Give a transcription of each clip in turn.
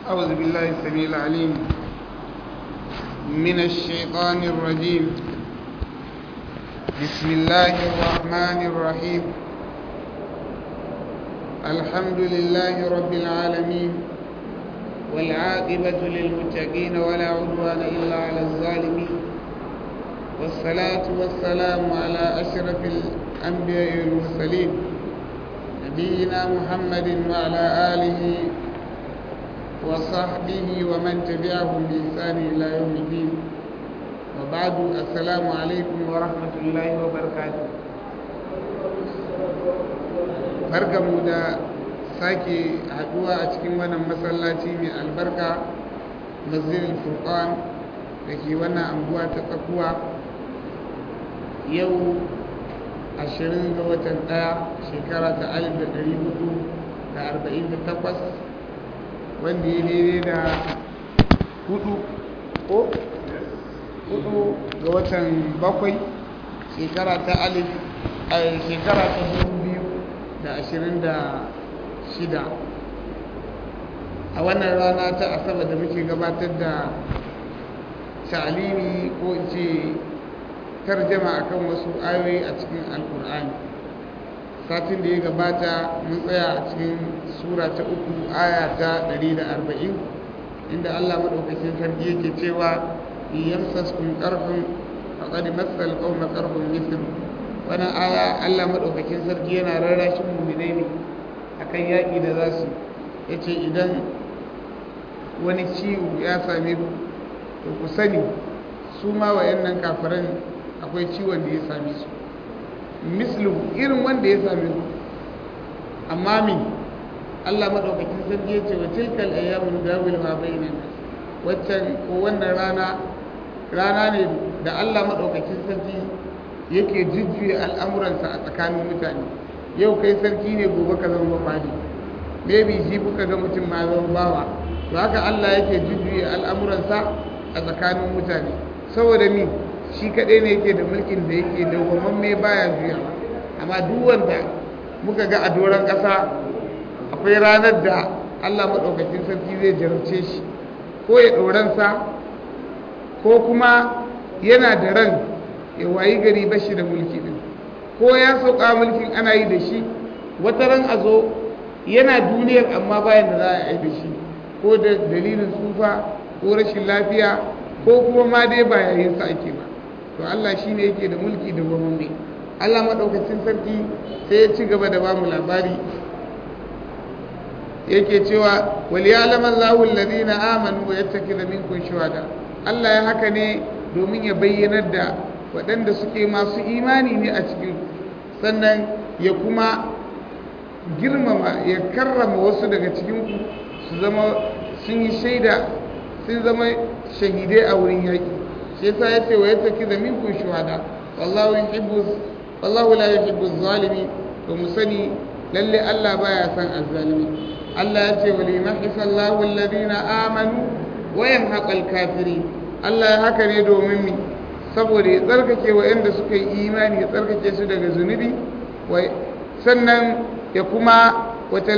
أعوذ بالله السميع العليم من الشيطان الرجيم. بسم الله الرحمن الرحيم. الحمد لله رب العالمين، والعاقبة للمتقين ولا عدوان إلا على الظالمين، والصلاة والسلام على أشرف الأنبياء والمرسلين نبينا محمد وعلى آله وصحبه ومن تبعهم بإحسان إلى يوم الدين، وبعد. السلام عليكم ورحمة الله وبركاته. barkamu da sake haduwa a cikin wannan masallaci mai albarka, Masjidil Furqan da ke wannan anguwa ta Tsakuwa. Yau 20 ga watan 1 shekara ta 1448, wanda ya daidai da 4 ga watan 7 shekara ta 2026. A wannan rana ta Asabar da muke gabatar da ta'alimi ko ce tarjama akan wasu ayoyi a cikin Alkur'ani. Satin da ya gabata mun tsaya a cikin sura ta 3 aya ta 140, inda Allah madaukakin sarki yake cewa yamsaskum qarhun faqad massal qawma qarhun mithl. Wannan aya Allah madaukakin sarki yana rarrashin mu'minai ne akan yaki da za su, yace idan wani ciwo ya same ku to ku sani su ma wayannan kafiran akwai ciwon da ya same su mislu irin wanda ya same ku, amma min Allah madaukakin sarki yace wa tilkal ayyamu dawiluha bainan nas. Waccan ko wannan rana ne da Allah madaukakin sarki yake jujjuya al'amuransa a tsakanin mutane. Yau kai sarki ne, gobe ka zama mafadi, maybe shi kuka ga mutum ma zama bawa. To haka Allah yake jujjuya al'amuransa a tsakanin mutane, saboda ni shi kaɗai ne yake da mulkin da yake da wamamme baya juyawa. Amma duk wanda muka ga a doron ƙasa akwai ranar da Allah maɗaukakin sarki zai jarabce shi, ko ya ɗoransa ko kuma yana da ran ya wayi gari bashi da mulki din, ko ya sauka mulkin ana yi da shi, wata ran a zo yana duniyar amma bayan da za a yi da shi, ko da dalilin tsufa ko rashin lafiya ko kuma ma dai ba yayin sa ake ba. To Allah shine yake da mulki da gwamnati. Allah madaukakin sarki sai ya ci gaba da bamu labari, yake cewa wal ya'lamu Allahu alladhina amanu wa yattakhidha minkum shuhada. Allah ya haka ne domin ya bayyanar da waɗanda suke masu imani ne a cikin, sannan ya kuma girmama ya karrama wasu daga cikinku su zama sun yi shaida, sun zama shahidai a wurin yaƙi. Shi yasa ya ce wa ya taki da minkun shuhada wallahu la yuhibbu zalimi. To mu sani lalle Allah baya san azzalimi. Allah ya ce wa limahisa Allahu alladhina amanu wa yamhaqal kafirin. Allah ya haka ne domin mi, saboda ya tsarkake waɗanda suka yi imani, ya tsarkake su daga zunubi, sannan ya kuma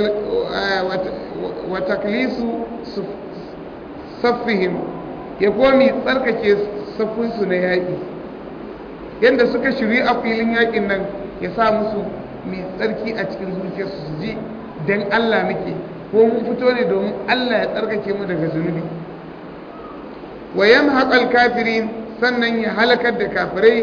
wataklisu saffihim, ya komi tsarkake saffinsu na yaƙi. Yadda suka shiri a filin yaƙin nan, ya sa musu mai tsarki a cikin zuciyarsu, su ji don Allah muke, ko mun fito ne domin Allah ya tsarkake mu daga zunubi. Wa yamhaqal kafirin, sannan ya halakar da kafirai.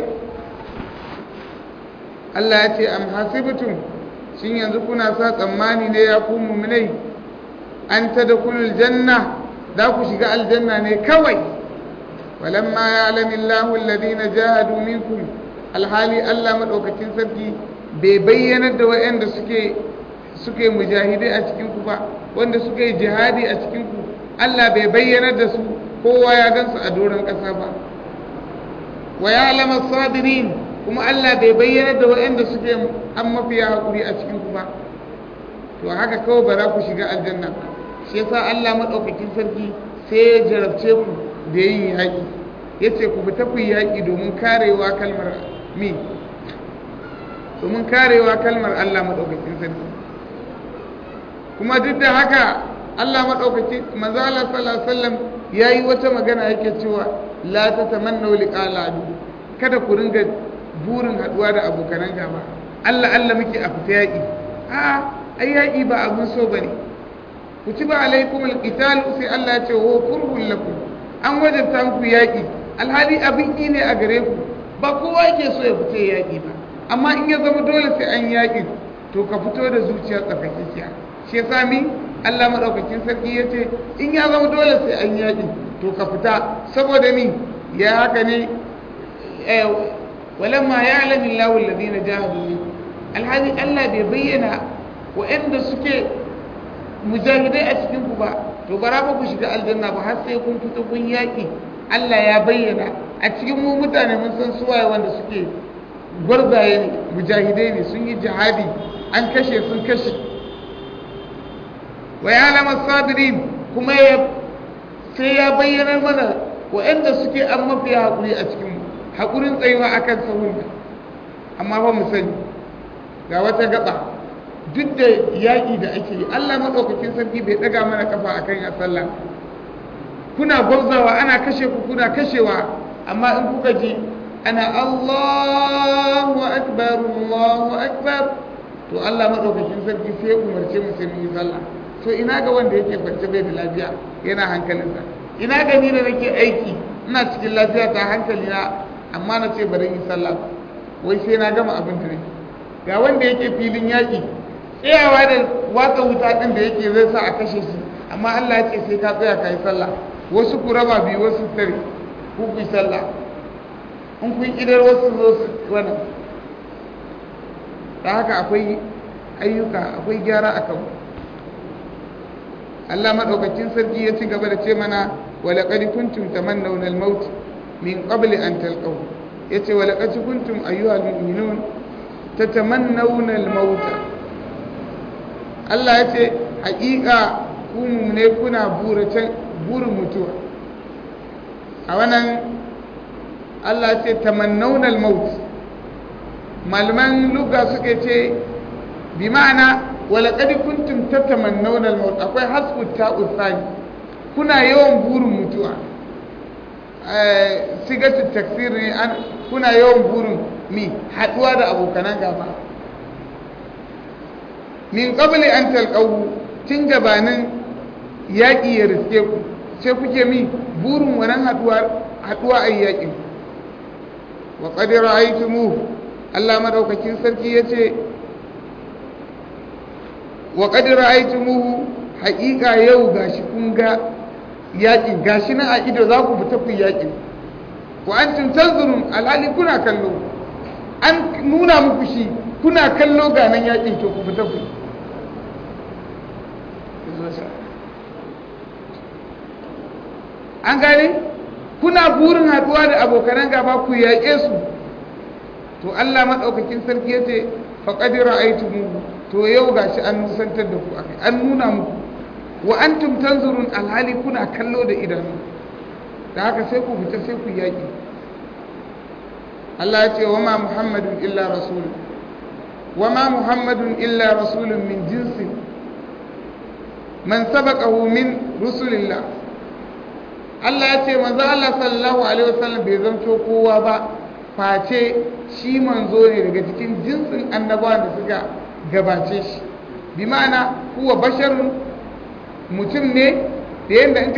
Allah ya ce am hasibtum, shin yanzu kuna sa tsammani ne ya ku mu'minai, an tadkhulul janna, da ku shiga aljanna ne kawai. Walamma ya'lamillahu alladhina jahadu minkum, alhali Allah madaukakin sarki bai bayyanar da wayanda suke mujahidai a cikin ku ba, wanda suke jihadi a cikin ku Allah bai bayyanar da su, kowa ya gansu a doron ƙasa ba. Wa ya'lamu sabirin, kuma Allah bai bayyana da waɗanda suke an mafiya hakuri a cikin ku ba. To haka kawai ba za ku shiga aljanna ba. Shi yasa Allah madaukakin sarki sai ya jarabce ku da yin yaƙi, yace ku fita ku yi yaƙi domin karewa kalmar Allah madaukakin sarki. Kuma duk da haka Allah madaukaki manzo Allah sallallahu alaihi wasallam yayi wata magana yake cewa la tatamannu liqal adu kada ku ringa burin haduwa da abokanan gaba Allah muke a fita yaki ai yaki ba abun so bane kutiba alaikumul qital sai Allah ya ce wa kurhul lakum an wajabta muku yaki alhali abin ne a gare ku ba kowa yake so ya fita yaki ba amma in ya zama dole sai an yaki to ka fito da zuciya tsafaffiya shi yasa mi Allah madaukakin sarki yace in ya zama dole sai an yaki to ka fita saboda mi ya haka ne walamma ya'lamu Allahu alladhina jahadu alhali Allah bai bayyana wa'anda suke mujahidai a cikin ku ba to bara ba ku shiga aljanna ba har sai kun fito kun yaki Allah ya bayyana a cikin mu mutane mun san suwaye wanda suke gwarzaye ne mujahidai ne sun yi jihadi an kashe sun kashe wa ya'lamu as-sabirin kuma sai ya bayyana mana wa'anda suke an mafiya hakuri a cikin mu hakurin tsayuwa akan sahun amma ba mu sani ga wata gaba duk da yaƙi da ake yi Allah maɗaukakin sarki bai ɗaga mana kafa a kan sallah kuna gwabzawa ana kashe ku kuna kashewa amma in kuka ji ana Allahu akbar to Allah maɗaukakin sarki sai ya umarce mu sai mu yi sallah to ina ga wanda yake kwance bai da lafiya yana hankalinsa ina ga ni da nake aiki ina cikin lafiya ta hankali na amma na ce bari yi sallah wai sai na gama abin da nake ga wanda yake filin yaƙi tsayawa da watsa wuta ɗin da yake zai sa a kashe shi amma Allah ya ce sai ka tsaya ka yi sallah wasu ku raba biyu wasu tare ku yi sallah in kun idar wasu zo su wannan da haka akwai ayyuka akwai gyara a kan Allah maɗaukacin sarki ya ci gaba da ce mana walaƙad kuntum tamannawna al-maut min qabli an talqahu yace walaƙad kuntum ayyuhal mu'minun tatamannawna al-maut Allah ya ce haƙiƙa ku ne kuna burin mutuwa a wannan Allah ya ce tamannawna al-maut malaman lugha suke ce bi ma'ana walaƙad kuntum tatamannawna al-maut akwai hasbu ta'u thani kuna yawan burin mutuwa sigatu taksir ne kuna yawan burin mi haduwa da abokanan gaba min qabli an talqahu tun gabanin yaƙi ya riske ku sai kuke mi burin wannan haduwa a yaƙin wa qad ra'aytumuhu Allah madaukakin sarki yace wa qad ra'aytumuhu haqiqa yau gashi kun ga yaƙin gashi nan a ido za ku fita ku yaƙin wa antum tanzurun alhali kuna kallo an nuna muku shi kuna kallo ga nan yaƙin to ku fita ku an gane kuna burin haɗuwa da abokanan gaba ku yaƙe su to Allah madaukakin sarki yace faqad ra'aytumuhu to yau gashi an nusantar da ku akai an nuna muku wa antum tanzurun alhali kuna kallo da idanu da haka sai ku fita sai ku yaki Allah ya ce wa ma muhammadun illa rasul wa ma muhammadun illa rasulun min jinsi man sabaqahu min rusulillah Allah ya ce manzo Allah sallallahu alaihi wasallam bai zanto kowa ba face shi manzo ne daga cikin jinsin annabawan da suka gabace shi bi ma'ana huwa basharun mutum ne da yadda in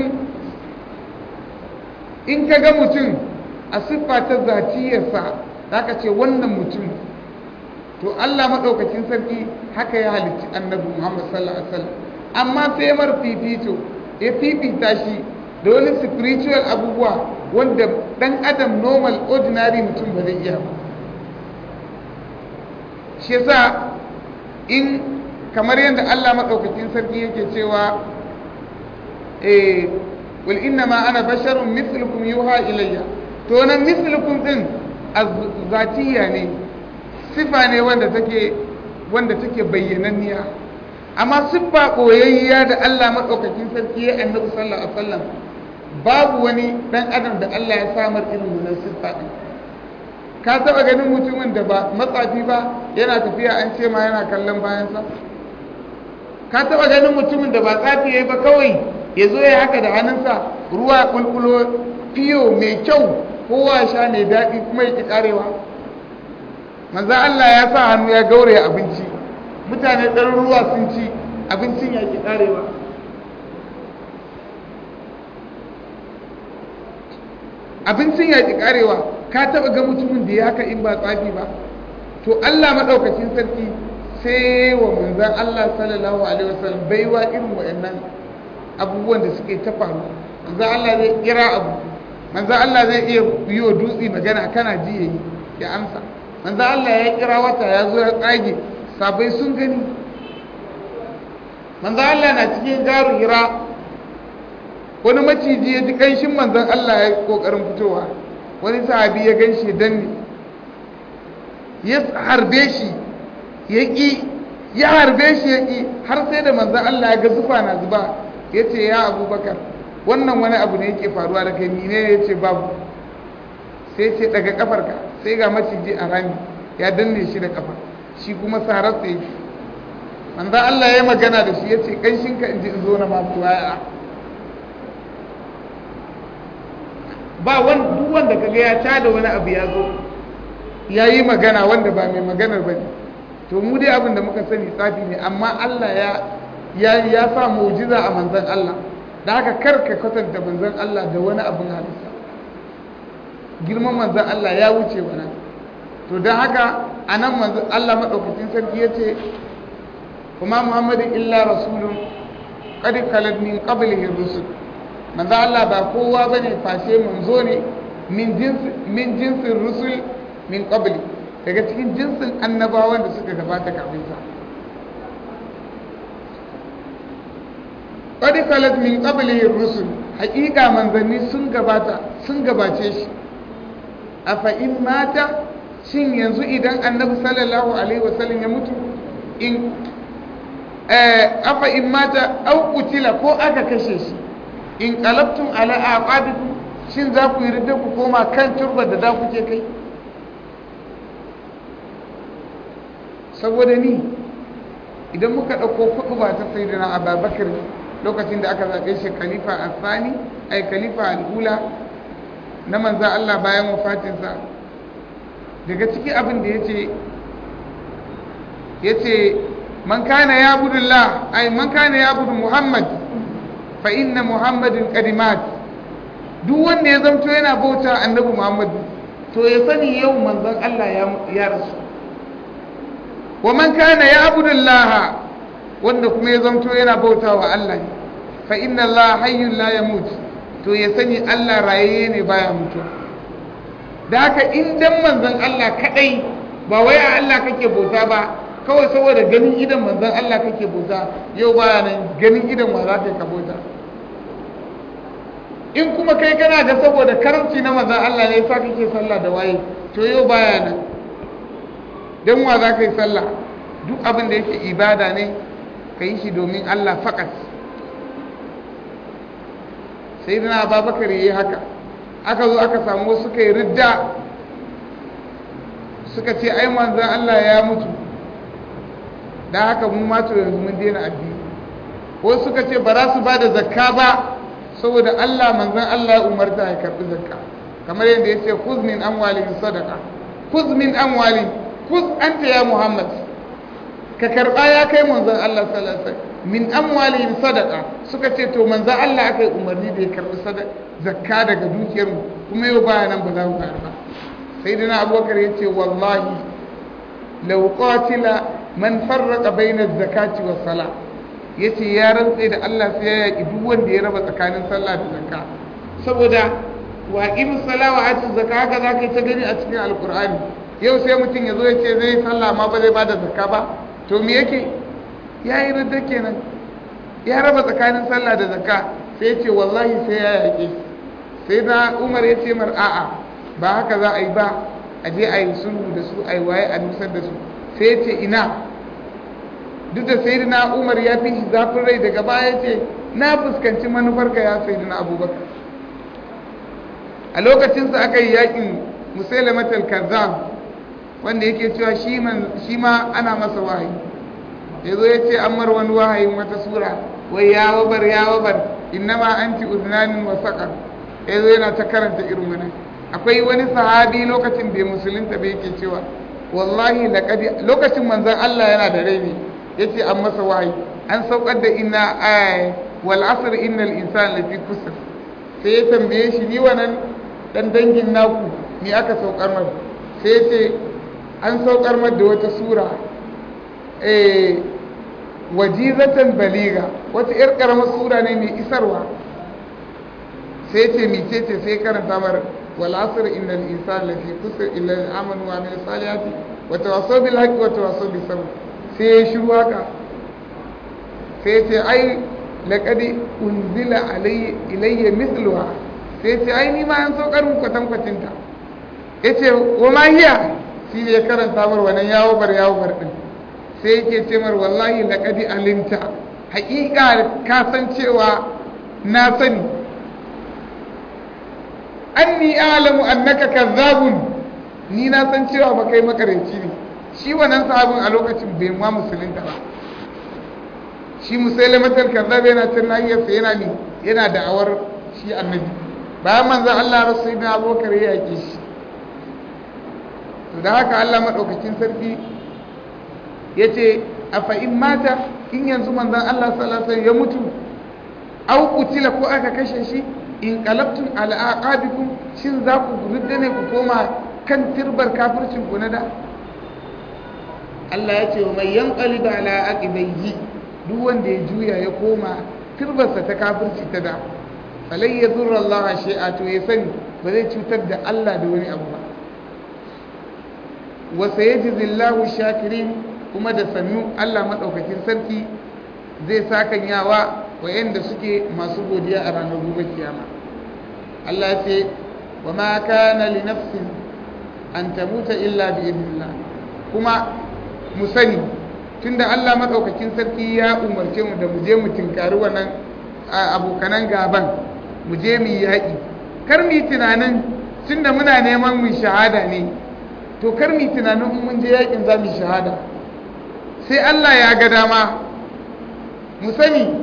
ka ga mutum a siffa ta zatiyarsa za ka ce wannan mutum to Allah maɗaukacin sarki haka ya halicci annabi Muhammad sallallahu alaihi wasallam amma sai mar fifito ya fifita shi da wani spiritual abubuwa wanda ɗan adam normal ordinary mutum ba zai iya ba shi yasa in kamar yadda Allah maɗaukakin sarki yake cewa wal inna ma ana basharun mithlukum yuha ilayya to nan mithlukum din azatiya ne sifa ne wanda take bayyananniya amma siffa koyayya da Allah maɗaukakin sarki ya annabi sallallahu alaihi wasallam babu wani dan adam da Allah ya samar irin wannan siffa din ka taba ganin mutumin da ba matsafi ba yana tafiya an ce ma yana kallon bayansa ka taba ganin mutumin da ba tsafi yayi ba kawai ya zo ya haka da hannunsa ruwa kulkulo fiyo mai kyau kowa sha mai daɗi kuma ya ki karewa manzo Allah ya sa hannu ya gaure abinci mutane ɗaruruwa sun ci abincin ya ki karewa abincin ya ki karewa ka taba ga mutumin da ya haka in ba tsafi ba to Allah madaukakin sarki sai wa manzan Allah sallallahu alaihi wasallam baiwa irin wayannan abubuwan da suke ta faru manzan Allah zai kira abu manzan Allah zai iya yi wa dutse magana kana ji yayi ya amsa manzan Allah ya kira wata ya zo ya tsage sabai sun gani manzan Allah na cikin garu hira wani maciji ya ji kanshin manzan Allah ya kokarin fitowa wani sahabi ya ganshi danne ya harbe shi ya harbe shi ya ƙi har sai da manzan Allah ya ga zufa na zuba ya ce ya abubakar wannan wani abu ne yake faruwa da kai mine ya ce babu sai ce daga kafarka sai ga maciji a rami ya danne shi da kafa shi kuma sarar sai yake manzan Allah ya magana da shi ya ce ƙanshinka in ji in zo na masu waya ba duk wanda kaga ya tada wani abu ya zo ya yi magana wanda ba mai maganar ba ne to mu dai abin da muka sani tsafi ne amma Allah ya sa mu'jiza a manzan Allah da haka karka kwatanta manzan Allah da wani abin halitta girman manzan Allah ya wuce wannan to don haka a nan manzan Allah maɗaukacin sarki ya ce kuma Muhammadin illa rasulun qad khalat min qablihi rusul manzan Allah ba kowa bane fashe manzo ne min jinsin rusul min qabli daga cikin jinsin annabawan da suka gabata kafin sa qad khalat min qablihi rusul haqiqa manzanni sun gabace shi afa in mata shin yanzu idan annabi sallallahu alaihi wasallam ya mutu in afa in mata au qutila ko aka kashe shi in qalabtum ala aqabikum shin za ku yi ridda ku koma kan turbar da za ku je kai saboda ni idan muka ɗauko kuɗu ba ta sai da abubakar lokacin da aka zaɓe shi khalifa al-thani ai khalifa al-ula na manza Allah bayan wafatinsa daga ciki abin da yace man kana ya'budullah ai man kana ya'budu muhammad fa inna muhammadin qadimat duk wanda ya zamto yana bauta annabi muhammad to ya sani yau manzon Allah ya rasu wa man kana ya'budu Allah wanda kuma ya zamto yana bautawa Allah fa inna Allah hayyun la yamut to ya sani Allah rayaye ne baya mutuwa da haka in dan manzon Allah kadai ba wai a Allah kake bauta ba kawai saboda ganin idan manzon Allah kake bauta yau baya nan ganin idan wa za ka bauta in kuma kai kana da saboda karamci na manzon Allah ne yasa kake sallah da waye to yau baya nan don wa za ka yi sallah duk abin da yake ibada ne ka yi shi domin Allah fakat sai dana babakar yi haka aka zo aka samu wasu suka yi ridda suka ce ai manzan Allah ya mutu da haka mun mato yanzu mun daina addini wasu suka ce ba za su ba da zakka ba saboda Allah manzan Allah ya umarta ya karɓi zakka kamar yadda ya ce kuz min amwalihim sadaqa kuz min amwalihim kuz anta ya Muhammad ka karba ya kai manzon Allah sallallahu alaihi wasallam min amwalihim sadaqa suka ce to manzon Allah aka yi umarni da ya karbi zakka daga dukiyar mu kuma yau baya nan ba za mu karba sayyidina Abubakar yace wallahi law qatila man farraqa bayna az-zakati was-salah yace ya rantsa da Allah sai ya yaki duk wanda ya raba tsakanin sallah da zakka saboda wa aqimus salata wa atuz zakata haka zaka yi ta gani a cikin alqur'ani yau sai mutum ya zo ya ce zai sallah ma ba zai ba da zakka ba to me yake ya yi radda kenan ya raba tsakanin sallah da zakka sai ce wallahi sai ya yaƙe sai na umar ya ce mar a'a ba haka za a yi ba a je a yi sulhu da su a yi waye a nusar da su sai ya ce ina duk da sai na umar ya fi shi zafin rai daga baya ce na fuskanci manufarka ya sai na abubakar a lokacinsa aka yi yaƙin musailamatul kazzab wanda yake cewa shi ma ana masa wahayi ya zo ya ce an mar wani wahayin wata sura wai ya wabar innama anti uznanin wa saqar ya zo yana ta karanta irin wannan. Akwai wani sahabi lokacin da musulunta bai yake cewa wallahi laqad lokacin manzon Allah yana da rai ne yace an masa wahayi an saukar da inna wal asr innal insana lafi kusur. Sai ya tambaye shi ni wannan dan dangin naku ni aka saukar mar, sai ya ce an saukar mar da wata sura wajizatan baliga, wata yar karamar sura ne mai isarwa. sai ya ce micece sai karanta mar wal asr innal insana lafi kusur illa amanu wa amilus salihati wa tawassaw bil haqqi wa tawassaw bis sabr. sai ya shiru haka sai ya ce ai laqad unzila ilayya mithluha, sai ya ce ai ni ma an saukar mu kwatankwacin ta. yace wa ma hiya, shi ne ya karanta mar wannan yawo bar din. sai yake ce mar wallahi laqad alimta, haƙiƙa ka san cewa na sani, anni a'lamu annaka kazzabun, ni na san cewa ba kai makaranci ne. shi wannan sahabin a lokacin bai ma musulunta ba, shi musailamatul kazzab yana cin nahiyarsa yana da'awar shi annabi. bayan manzon Allah rasulullahi Abubakar ya yake shi, da haka Allah madaukakin sarki yace afa in mata, in yanzu manzon Allah sallallahu alaihi wasallam ya mutu, aw kutila ko aka kashe shi, in qalabtum ala aqabikum, shin za ku rudda ne ku koma kan tirbar kafircin ku na da. Allah ya ce wa mai yanqalib ala aqibaihi, duk wanda ya juya ya koma tirbarsa ta kafirci ta da, falai yadurra Allah shay'a, to ya sani ba zai cutar da Allah da wani abu ba. wa sayajzillahu shakirin, kuma da sannu Allah madaukakin sarki zai sakan yawa wayanda suke masu godiya a ranar gobe kiyama. Allah ce wa ma kana li nafsin an tamuta illa bi idnillah, kuma mu sani tunda Allah madaukakin sarki ya umarce mu da mu je mu tinkari wannan abokanan gaban, mu je mu yaƙi, kar mu tunanin tunda muna neman mu shahada ne, to kar mu tunanin mun je yaƙin za mu shahada. sai Allah ya ga dama. mu sani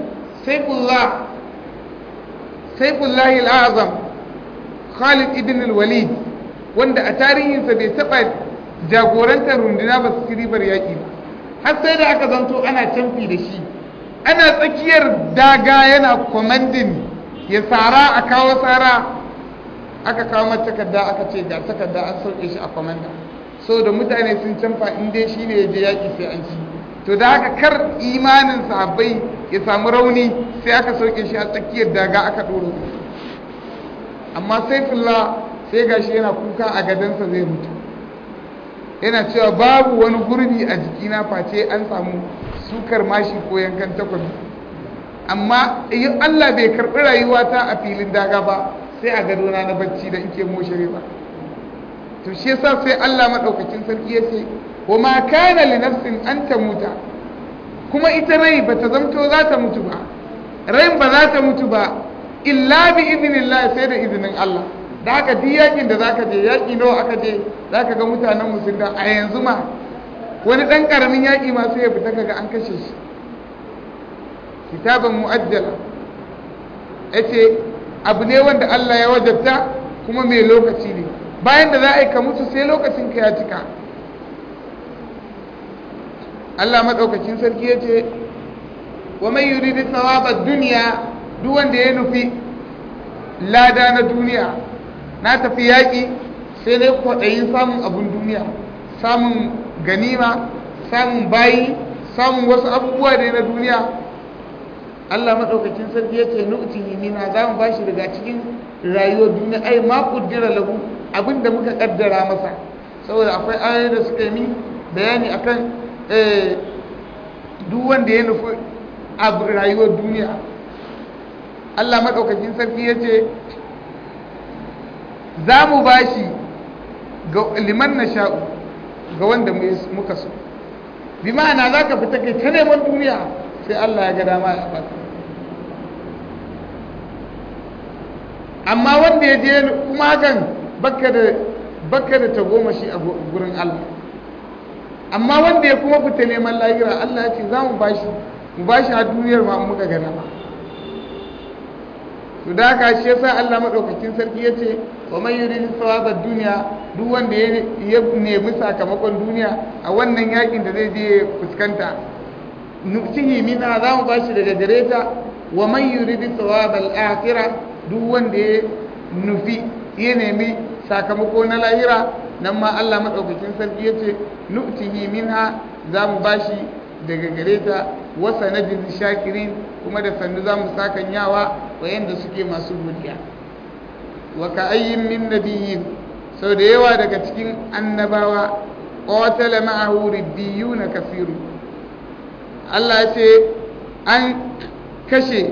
Saifullahi al'azam Khalid ibn al-Walid, wanda a tarihinsa bai taɓa jagorantar runduna ba su ribar yaƙi ba, har sai da aka zanto ana canfi da shi, ana tsakiyar daga yana kwamandin ya tsara a kawo tsara, aka kawo mata takarda aka ce ga takarda an sauke shi a kwamanda, so da mutane sun canfa inda shi ne ya je yaƙi sai an ci. to da haka kar imanin sahabbai ya samu rauni, sai aka sauke shi a tsakiyar daga aka ɗoro. amma Saifullah sai gashi yana kuka a gadansa zai mutu, yana cewa babu wani gurbi a jikina face an samu sukar mashi ko yankan takwabi, amma in Allah bai karɓi rayuwata a filin daga ba, sai a gadona na bacci da nke moshire ba. to shi yasa sai Allah madaukakin sarki ya ce wa ma kana li nafsin an tamuta, kuma ita rai bata zamto za ta mutu ba, rai ba za ta mutu ba illa bi idnillah, sai da izinin Allah. da haka duk yakin da zaka je, yaki nawa aka je, zaka ga mutanen musulda a yanzu ma wani dan karamin yaki ma sai ya fita kaga an kashe shi. kitaban muajjala yace abu ne wanda Allah ya wajabta kuma mai lokaci ne, bayan da za a yi ka mutu sai lokacin ka ya cika. Allah madaukakin sarki yace wa man yuridu thawaba ad-dunya, duk wanda ya nufi lada na duniya, na tafi yaƙi sai dai kwaɗayin samun abun duniya, samun ganima, samun bayi, samun wasu abubuwa da na duniya. Allah maɗaukakin sarki ya ce nu'tihi minha, za mu bashi daga cikin rayuwar duniya, ai ma qaddara lahu, abinda muka kaddara masa. saboda akwai ayoyi da suka yi bayani akan duk wanda ya nufi a rayuwar duniya. Allah maɗaukakin sarki ya ce za mu ba shi ga liman na sha'u, ga wanda muka so. bi ma'ana za ka fita kai ta neman duniya, sai Allah ya ga dama ya ba. amma wanda ya je kuma hakan baka da tagomashi a gurin Allah. amma wanda ya kuma fita neman lahira Allah ya ce za mu bashi a duniyar ma muka gana ba. to da haka shi yasa Allah madaukakin sarki ya ce wa man yuridu thawabad dunya duk wanda ya nemi sakamakon duniya a wannan yakin da zai je fuskanta nutihi minha za mu bashi daga gareta wa man yuridu thawabal akhirah duk wanda ya nufi ya nemi sakamako na lahira nan ma Allah madaukakin sarki yace nu'tihi minha zamu bashi daga gareta wa sanajin shakirin kuma da sannu zamu sakan yawa wayanda suke masu godiya wa ka'ayyin min nabiyyin sau da yawa daga cikin annabawa qatala ma'ahu ribbiyuna kaseeru Allah yace an kashe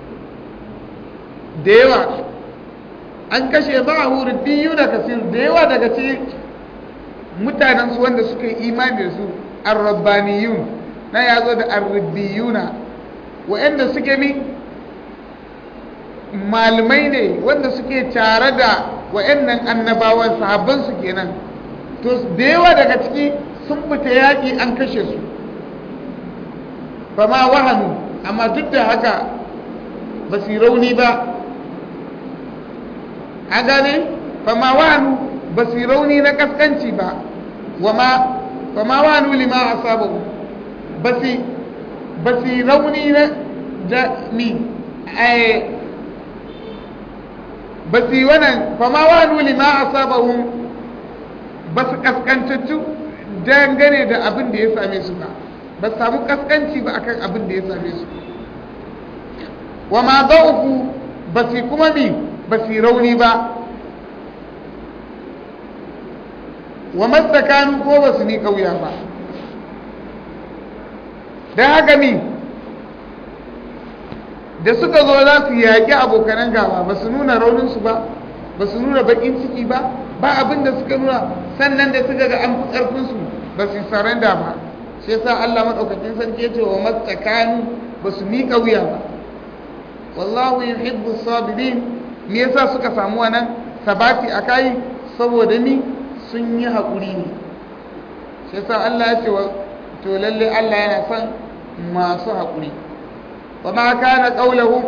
da yawa an kashe ma'ahu ribbiyuna kaseeru da yawa daga cikin mutanen su wanda suka yi imani da su ar-rabbaniyun na yazo da ar-ribbiyuna wa'anda suke malamai ne wanda suke tare da wa'annan annabawan sahabban su kenan to da yawa daga ciki sun fita yaki an kashe su ba ma wahanu amma duk da haka ba su rauni ba a gane fama wahanu ba su rauni na kaskanci ba fama wahanu lima asabahu ba su rauni na jami ba su wannan fama wahanu lima asabahu ba su kaskantattu dangane da abin da ya same su ba su samu kaskanci ba akan abin da ya same su wa ma da'ufu ba su kuma ba su rauni ba wa mastakanu ko ba su ni kauya ba don haka da suka zo za su yaƙi abokanan gaba ba su nuna rauninsu ba ba su nuna baƙin ciki ba ba abin da suka nuna sannan da suka ga an fi ƙarfinsu ba su saranda ba shi yasa Allah maɗaukakin sarki ya ce wa mastakanu ba su ni kauya ba wallahu yuhibbu sabirin me yasa suka samu wannan sabati akai saboda sun yi haƙuri ne shi yasa Allah ya ce to lalle Allah yana son masu haƙuri wa ma kana qawluhum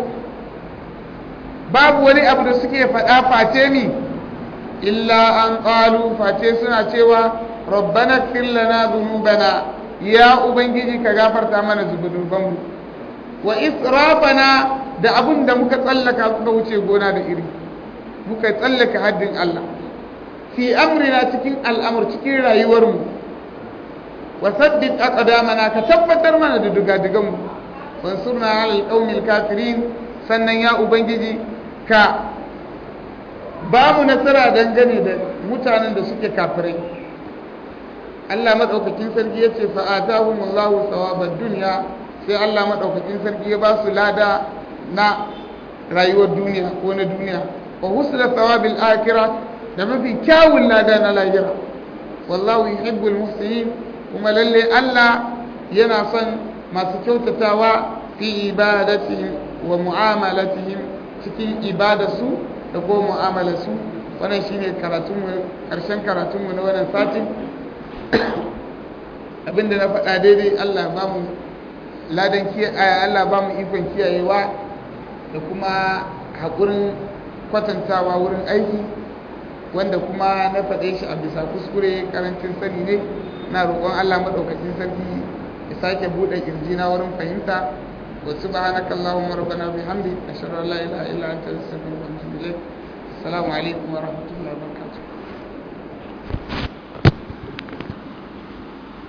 babu wani abu da suke faɗa face illa an qalu face suna cewa rabbana ighfir lana dhunubana ya ubangiji ka gafarta mana zunubanmu wa israfana da abun da muka tsallaka suka wuce gona da iri muka tsallaka haddin Allah fi amrina cikin al'amur cikin rayuwarmu wa saddid aqdamana ka tabbatar mana da dugadugan mu wansurna alal qaumil kafirin sannan ya ubangiji ka ba mu nasara dangane da mutanen da suke kafirai Allah madaukakin sarki yace fa atahumullahu thawabad dunya sai Allah madaukakin sarki ya ba su lada na rayuwar duniya ko na duniya wa husna thawabil akhirah da mafi kyawun lada na lahira wallahu yuhibbul muhsinin kuma lalle Allah yana son masu kyautatawa fi ibadatihim wa mu'amalatihim cikin ibadarsu da ko mu'amalarsu wannan shine karshen karatunmu na wannan satin abinda na faɗa daidai Allah ba mu ladan Allah ba mu ikon kiyayewa da kuma haƙurin kwatantawa wurin aiki wanda kuma na faɗe shi a bisa kuskure karancin sani ne na roƙon Allah maɗaukacin sarki ya sake buɗe kirjina wurin fahimta wa subhanaka allahumma rabbana bihamdik ashhadu an la ilaha illa anta astaghfiruka wa atubu ilayk assalamu alaikum wa rahmatullahi wa barakatuh